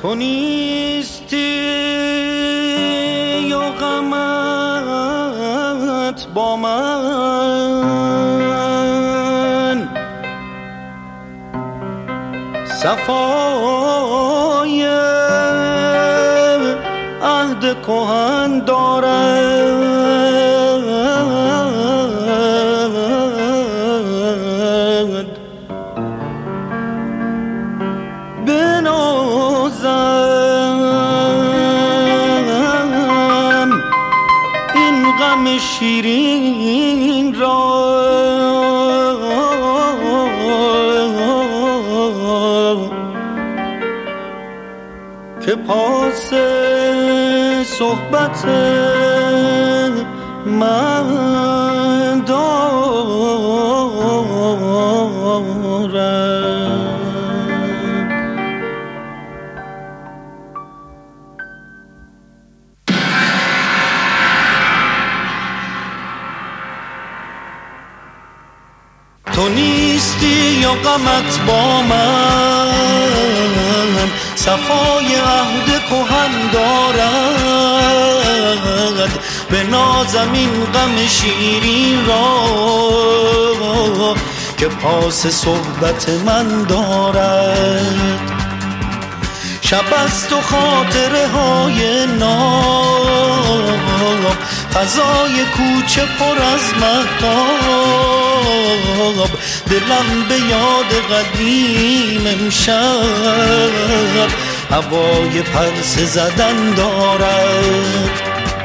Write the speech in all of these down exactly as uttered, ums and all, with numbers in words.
تو نیستی یا غمت با من، صفای عهد کهن دارد. بنازم این غم شیرین را که پاس صحبت من دارد. تو نیستی یا غمت با من، صفای عهد کهن دارد. به نازم این غم شیرین را که پاس صحبت من دارد. شب است و خاطره های ناب، فضای کوچه پر از مهتاب. دلم به یاد قدیم امشب هوای پرسه زدن دارد.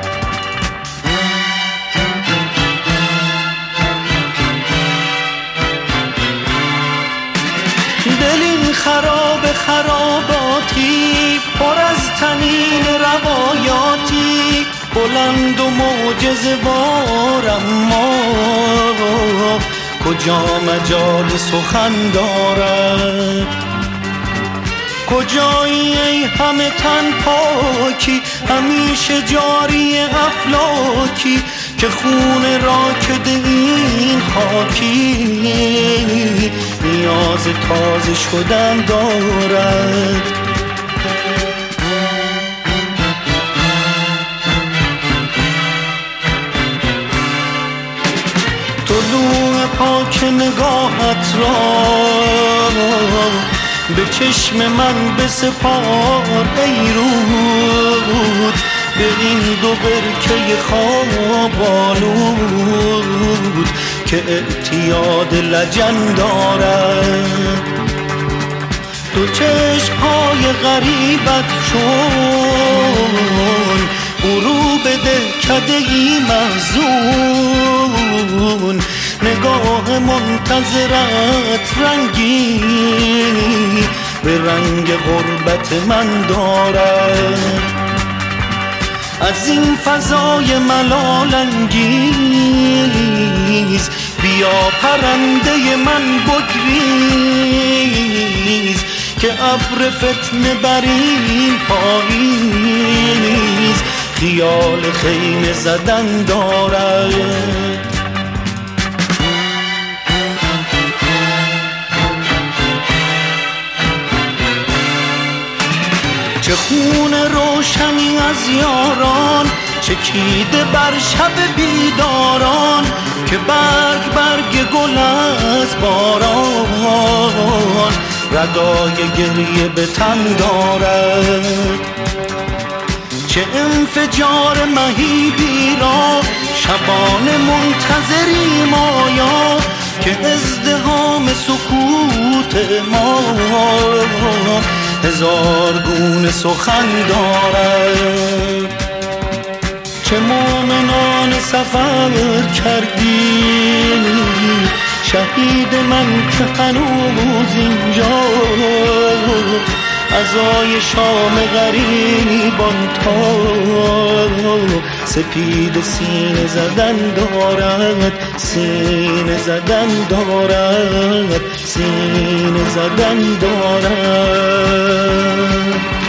دل این خراب خراباتی پر از طنین روایاتی، بلند و معجزه بار اما کجا مجال سخن دارد. کجایی ای همه تن پاکی، همیشه جاری افلاکی، که خون راکد این خاکی نیاز تازه شدن دارد. طلوع پاک نگاهت را به چشم من بسپار ای رود، به این دو برکه خواب آلود که اعتیاد لجن دارد. دو چشم‌های غریبت چون برو بده کده‌ای محزون، نگاه منتظرت رنگی به رنگ غربت من دارد. از این فضای ملال انگیز بیا پرنده من بگریز، که ابر فتنه بر این پاییز خیال خیمه زدن دارد. چه خون روشنی از یاران چکیده بر شب بیداران، که برگ برگ گل از باران ردای گریه به تن دارد. چه انفجار مهیبی را شبان منتظریم آیا، که ازدحام سکوت ما هزار گونه سخن دارد. چه مومنان سفر کردی شهید من که هنوز اینجا، عزای شام غریبان تا سپید سینه زدن دارد، سینه زدن دارد، سینه زدن دارد.